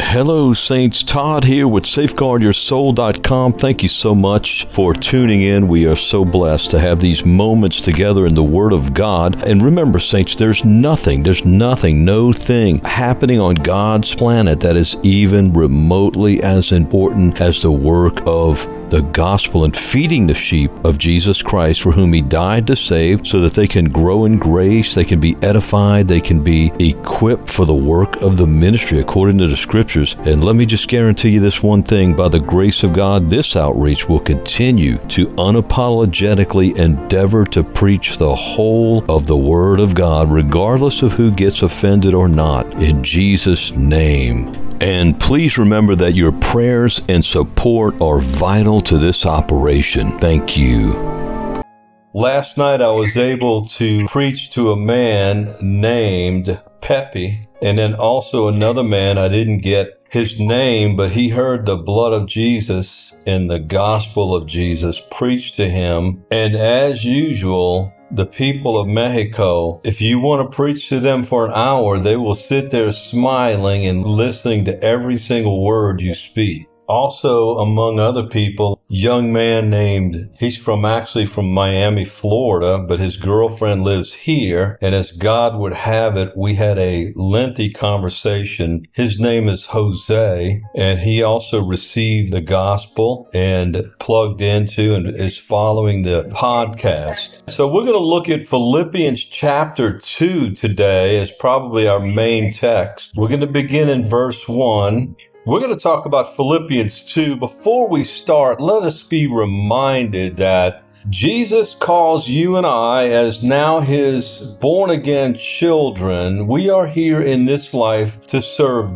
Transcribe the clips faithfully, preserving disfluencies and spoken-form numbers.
Hello, Saints. Todd here with Safeguard Your Soul dot com. Thank you so much for tuning in. We are so blessed to have these moments together in the Word of God. And remember, Saints, there's nothing, there's nothing, no thing happening on God's planet that is even remotely as important as the work of the gospel and feeding the sheep of Jesus Christ, for whom He died to save, so that they can grow in grace, they can be edified, they can be equipped for the work of the ministry according to the Scriptures. And let me just guarantee you this one thing: by the grace of God, this outreach will continue to unapologetically endeavor to preach the whole of the Word of God, regardless of who gets offended or not, in Jesus' name. And please remember that your prayers and support are vital to this operation. Thank you. Last night I was able to preach to a man named Pepe, and then also another man, I didn't get his name, but he heard the blood of Jesus and the gospel of Jesus preached to him. And as usual, the people of Mexico, if you want to preach to them for an hour, they will sit there smiling and listening to every single word you speak. Also, among other people, young man named, he's from actually from Miami, Florida, but his girlfriend lives here. And as God would have it, we had a lengthy conversation. His name is Jose, and he also received the gospel and plugged into and is following the podcast. So we're going to look at Philippians chapter two today as probably our main text. We're going to begin in verse one. We're going to talk about Philippians two. Before we start, let us be reminded that Jesus calls you and I as now His born-again children. We are here in this life to serve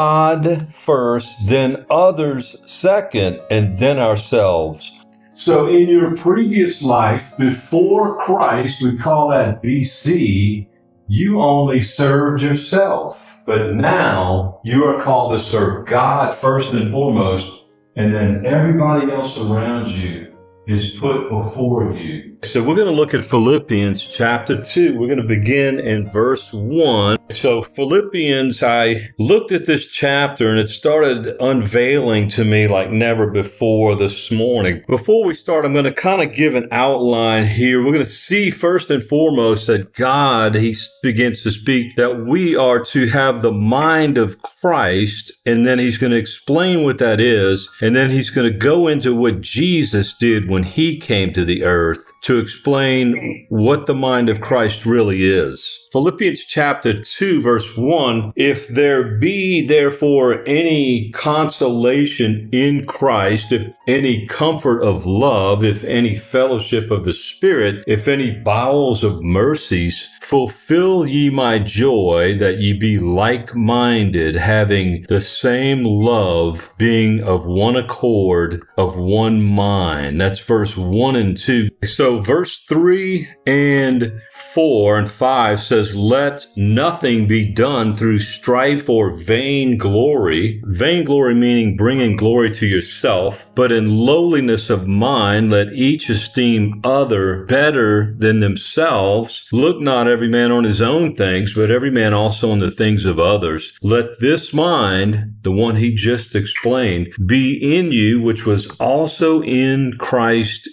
God first, then others second, and then ourselves. So in your previous life, before Christ, we call that B C, you only served yourself. But now you are called to serve God first and foremost, and then everybody else around you is put before you. So we're going to look at Philippians chapter two. We're going to begin in verse one. So Philippians, I looked at this chapter and it started unveiling to me like never before this morning. Before we start, I'm going to kind of give an outline here. We're going to see first and foremost that God, He begins to speak that we are to have the mind of Christ, and then He's going to explain what that is, and then He's going to go into what Jesus did when He came to the earth to explain what the mind of Christ really is. Philippians chapter two, verse one, if there be therefore any consolation in Christ, if any comfort of love, if any fellowship of the Spirit, if any bowels of mercies, fulfill ye my joy, that ye be like-minded, having the same love, being of one accord, of one mind. That's verse one and two. So verse three and four and five says, let nothing be done through strife or vainglory. Vainglory meaning bringing glory to yourself, but in lowliness of mind, let each esteem other better than themselves. Look not every man on his own things, but every man also on the things of others. Let this mind, the one he just explained, be in you, which was also in Christ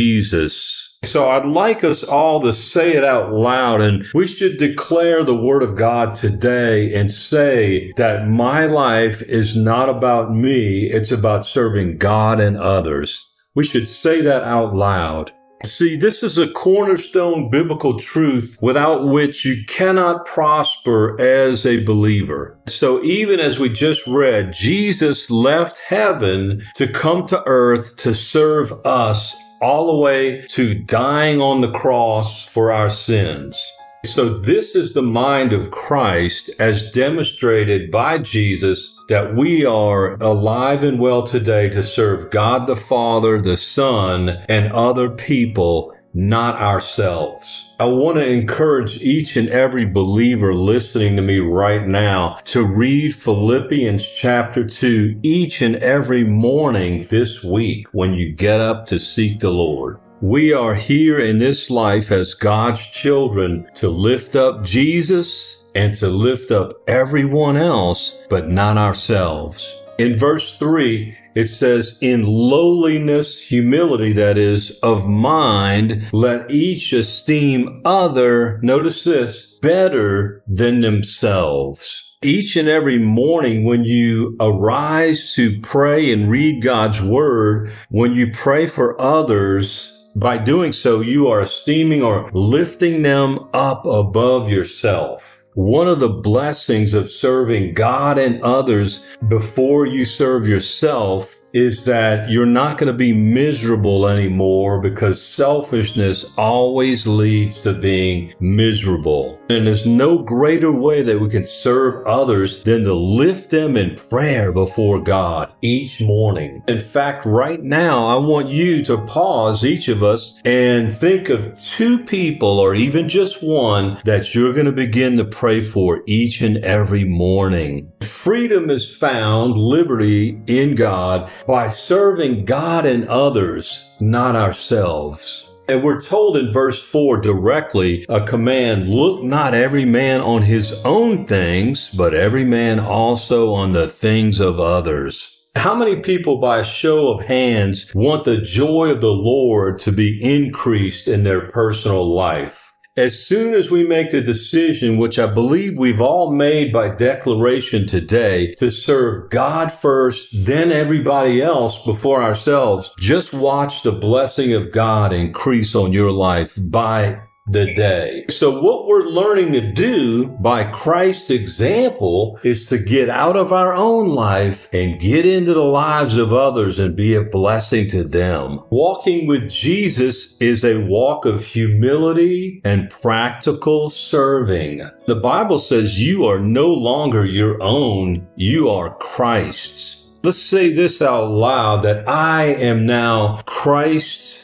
Jesus. So I'd like us all to say it out loud, and we should declare the Word of God today and say that my life is not about me, it's about serving God and others. We should say that out loud. See, this is a cornerstone biblical truth without which you cannot prosper as a believer. So even as we just read, Jesus left heaven to come to earth to serve us, all the way to dying on the cross for our sins. So this is the mind of Christ as demonstrated by Jesus, that we are alive and well today to serve God the Father, the Son, and other people, not ourselves. I want to encourage each and every believer listening to me right now to read Philippians chapter two each and every morning this week when you get up to seek the Lord. We are here in this life as God's children to lift up Jesus and to lift up everyone else, but not ourselves. In verse three, it says, in lowliness, humility, that is, of mind, let each esteem other, notice this, better than themselves. Each and every morning when you arise to pray and read God's word, when you pray for others, by doing so, you are esteeming or lifting them up above yourself. One of the blessings of serving God and others before you serve yourself is that you're not going to be miserable anymore, because selfishness always leads to being miserable. And there's no greater way that we can serve others than to lift them in prayer before God each morning. In fact, right now, I want you to pause, each of us, and think of two people, or even just one, that you're going to begin to pray for each and every morning. Freedom is found, liberty in God, by serving God and others, not ourselves. And we're told in verse four directly a command, look not every man on his own things, but every man also on the things of others. How many people, by a show of hands, want the joy of the Lord to be increased in their personal life? As soon as we make the decision, which I believe we've all made by declaration today, to serve God first, then everybody else before ourselves, just watch the blessing of God increase on your life by the day. So what we're learning to do by Christ's example is to get out of our own life and get into the lives of others and be a blessing to them. Walking with Jesus is a walk of humility and practical serving. The Bible says you are no longer your own, you are Christ's. Let's say this out loud, that I am now Christ's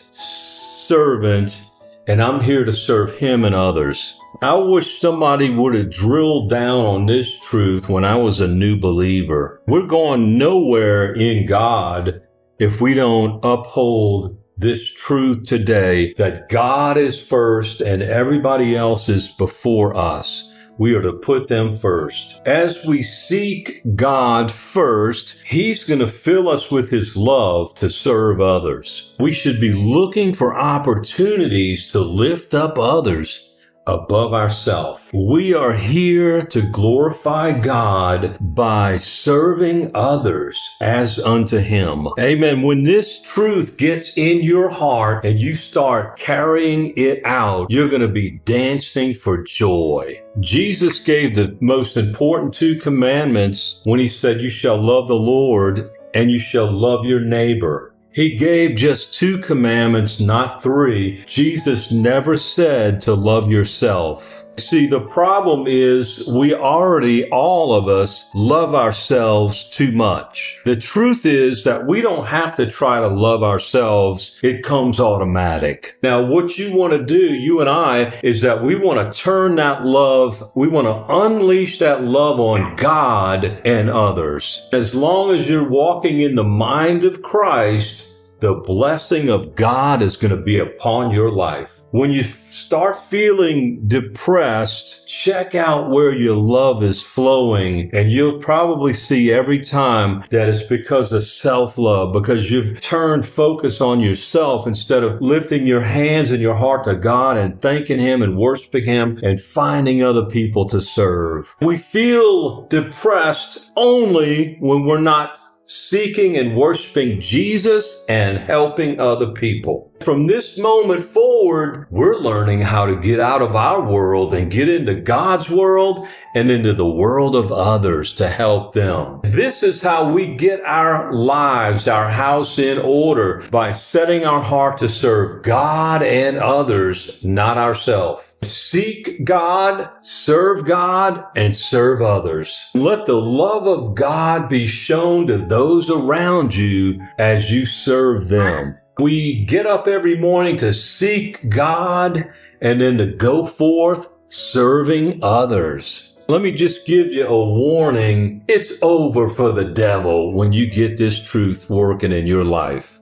servant, and I'm here to serve him and others. I wish somebody would have drilled down on this truth when I was a new believer. We're going nowhere in God if we don't uphold this truth today, that God is first and everybody else is before us. We are to put them first. As we seek God first, he's going to fill us with his love to serve others. We should be looking for opportunities to lift up others above ourselves. We are here to glorify God by serving others as unto him. Amen. When this truth gets in your heart and you start carrying it out, you're going to be dancing for joy. Jesus gave the most important two commandments when he said, you shall love the Lord and you shall love your neighbor. He gave just two commandments, not three. Jesus never said to love yourself. See, the problem is we already, all of us, love ourselves too much. The truth is that we don't have to try to love ourselves. It comes automatic. Now, what you want to do, you and I, is that we want to turn that love, we want to unleash that love on God and others. As long as you're walking in the mind of Christ, the blessing of God is going to be upon your life. When you start feeling depressed, check out where your love is flowing, and you'll probably see every time that it's because of self-love, because you've turned focus on yourself instead of lifting your hands and your heart to God and thanking him and worshiping him and finding other people to serve. We feel depressed only when we're not seeking and worshiping Jesus and helping other people. From this moment forward, we're learning how to get out of our world and get into God's world and into the world of others to help them. This is how we get our lives, our house in order, by setting our heart to serve God and others, not ourselves. Seek God, serve God, and serve others. Let the love of God be shown to those around you as you serve them. We get up every morning to seek God and then to go forth serving others. Let me just give you a warning. It's over for the devil when you get this truth working in your life.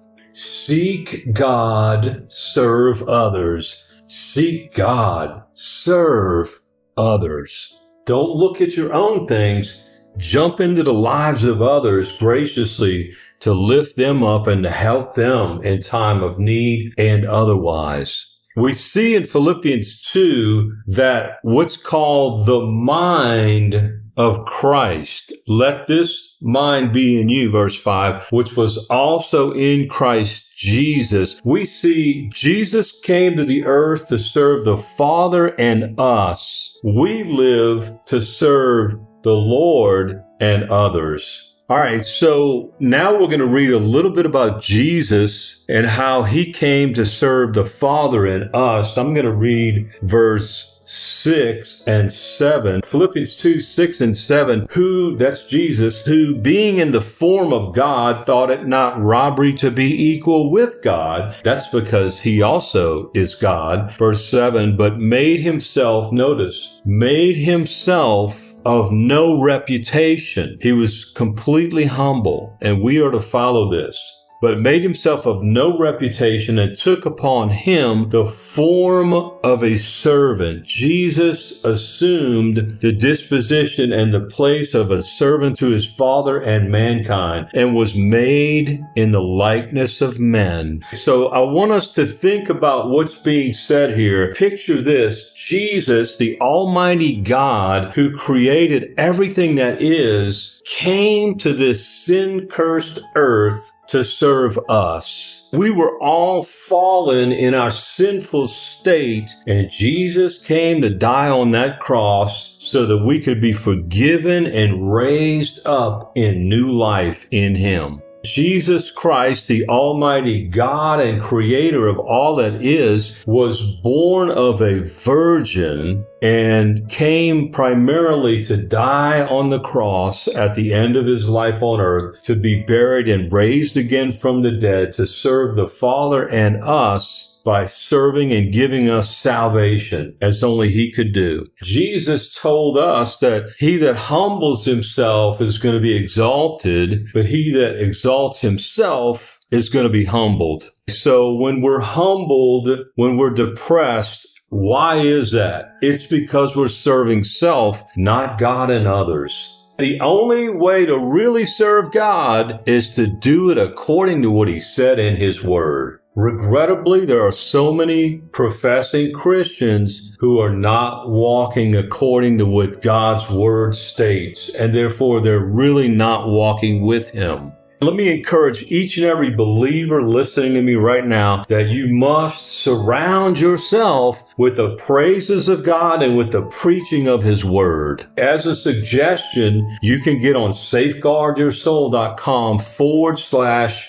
Seek God, serve others. Seek God, serve others. Don't look at your own things. Jump into the lives of others graciously to lift them up and to help them in time of need and otherwise. We see in Philippians two that what's called the mind of Christ. Let this mind be in you, verse five, which was also in Christ Jesus. We see Jesus came to the earth to serve the Father and us. We live to serve the Lord and others. All right, so now we're going to read a little bit about Jesus and how he came to serve the Father and us. I'm going to read verse six and seven. Philippians two, six and seven. Who, that's Jesus, who being in the form of God, thought it not robbery to be equal with God. That's because he also is God. Verse seven, but made himself, notice, made himself of no reputation. He was completely humble, and we are to follow this. But made himself of no reputation and took upon him the form of a servant. Jesus assumed the disposition and the place of a servant to his Father and mankind and was made in the likeness of men. So I want us to think about what's being said here. Picture this. Jesus, the Almighty God who created everything that is, came to this sin-cursed earth to serve us. We were all fallen in our sinful state, and Jesus came to die on that cross so that we could be forgiven and raised up in new life in him. Jesus Christ, the Almighty God and Creator of all that is, was born of a virgin and came primarily to die on the cross at the end of his life on earth, to be buried and raised again from the dead, to serve the Father and us by serving and giving us salvation as only he could do. Jesus told us that he that humbles himself is going to be exalted, but he that exalts himself is going to be humbled. So when we're humbled, when we're depressed, why is that? It's because we're serving self, not God and others. The only way to really serve God is to do it according to what he said in his word. Regrettably, there are so many professing Christians who are not walking according to what God's word states, and therefore they're really not walking with him. Let me encourage each and every believer listening to me right now that you must surround yourself with the praises of God and with the preaching of his word. As a suggestion, you can get on safeguardyoursoul.com forward slash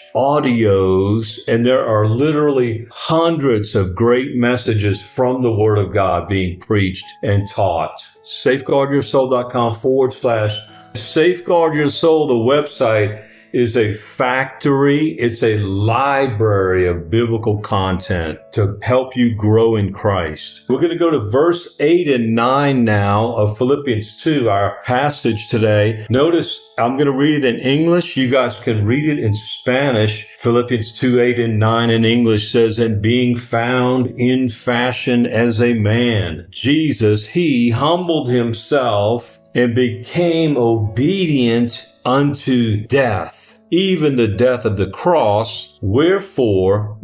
audios, and there are literally hundreds of great messages from the word of God being preached and taught. safeguardyoursoul.com forward slash Safeguard Your Soul, the website, is a factory. It's a library of biblical content to help you grow in Christ. We're going to go to verse eight and nine now of Philippians two, our passage today. Notice I'm going to read it in English. You guys can read it in Spanish. Philippians two, eight and nine in English says, and being found in fashion as a man, Jesus, he humbled himself and became obedient unto death, even the death of the cross. Wherefore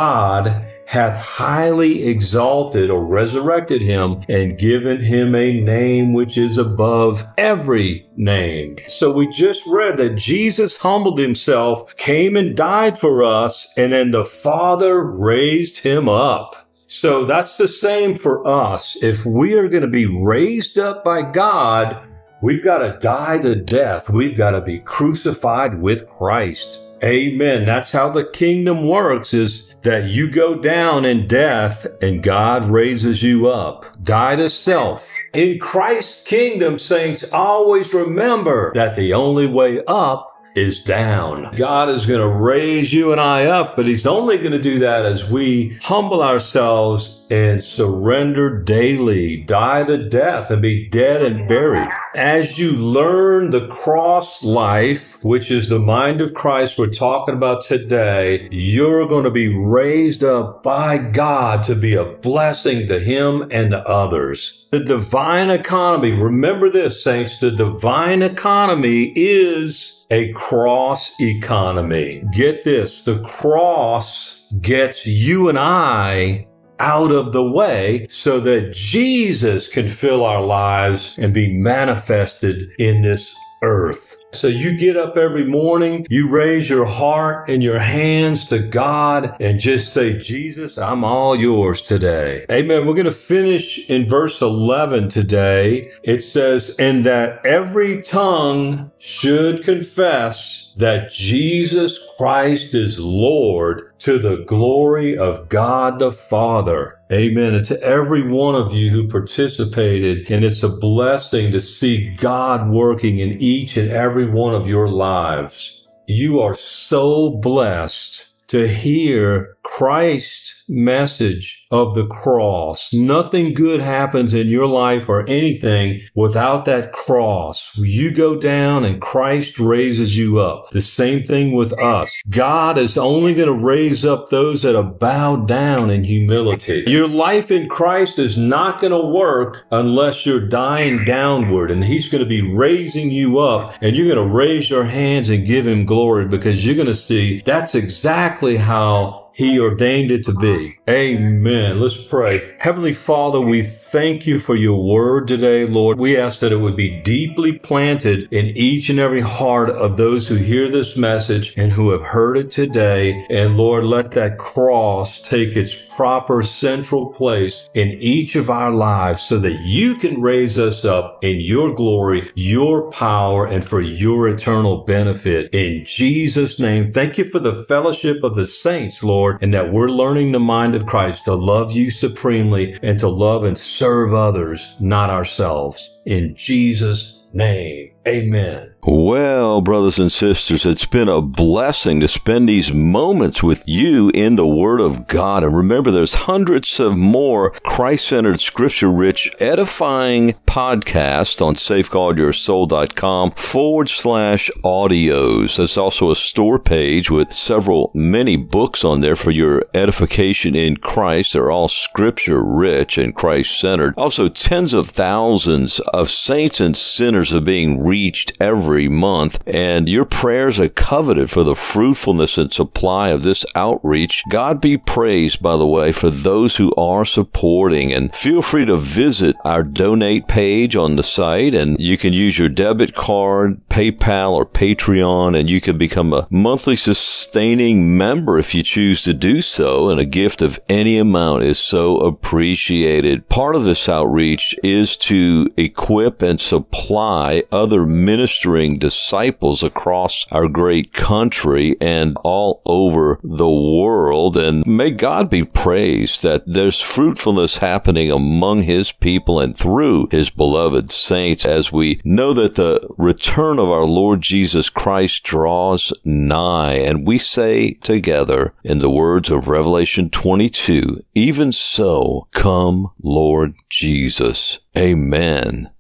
God hath highly exalted or resurrected him and given him a name which is above every name. So we just read that Jesus humbled himself, came and died for us, and then the Father raised him up. So that's the same for us. If we are going to be raised up by God, we've got to die the death. We've got to be crucified with Christ. Amen. That's how the kingdom works, is that you go down in death and God raises you up. Die to self. In Christ's kingdom, saints, always remember that the only way up is down. God is going to raise you and I up, but he's only going to do that as we humble ourselves and surrender daily. Die the death and be dead and buried. As you learn the cross life, which is the mind of Christ we're talking about today, you're going to be raised up by God to be a blessing to Him and to others. The divine economy, remember this, saints, the divine economy is a cross economy. Get this, the cross gets you and I out of the way so that Jesus can fill our lives and be manifested in this earth. So you get up every morning, you raise your heart and your hands to God and just say, Jesus, I'm all yours today. Amen. We're going to finish in verse eleven today. It says, and that every tongue should confess that Jesus Christ is Lord to the glory of God the Father. Amen. And to every one of you who participated, and it's a blessing to see God working in each and every one of your lives. You are so blessed to hear Christ's message of the cross. Nothing good happens in your life or anything without that cross. You go down and Christ raises you up. The same thing with us. God is only going to raise up those that are bowed down in humility. Your life in Christ is not going to work unless you're dying downward, and He's going to be raising you up, and you're going to raise your hands and give Him glory, because you're going to see that's exactly how He ordained it to be. Amen. Let's pray. Heavenly Father, we thank You for Your word today, Lord. We ask that it would be deeply planted in each and every heart of those who hear this message and who have heard it today. And Lord, let that cross take its proper central place in each of our lives so that You can raise us up in Your glory, Your power, and for Your eternal benefit. In Jesus' name, thank You for the fellowship of the saints, Lord, and that we're learning the mind of Christ to love You supremely and to love and serve others, not ourselves. In Jesus' name, amen. Well, brothers and sisters, it's been a blessing to spend these moments with you in the Word of God. And remember, there's hundreds of more Christ-centered, scripture-rich, edifying podcasts on safeguardyoursoul.com forward slash audios. There's also a store page with several, many books on there for your edification in Christ. They're all scripture-rich and Christ-centered. Also, tens of thousands of saints and sinners are being reached every month, and your prayers are coveted for the fruitfulness and supply of this outreach. God be praised, by the way, for those who are supporting, and feel free to visit our donate page on the site, and you can use your debit card, PayPal, or Patreon, and you can become a monthly sustaining member if you choose to do so, and a gift of any amount is so appreciated. Part of this outreach is to equip and supply other ministering disciples across our great country and all over the world. And may God be praised that there's fruitfulness happening among His people and through His beloved saints, as we know that the return of our Lord Jesus Christ draws nigh. And we say together in the words of Revelation twenty-two, even so, come, Lord Jesus. Amen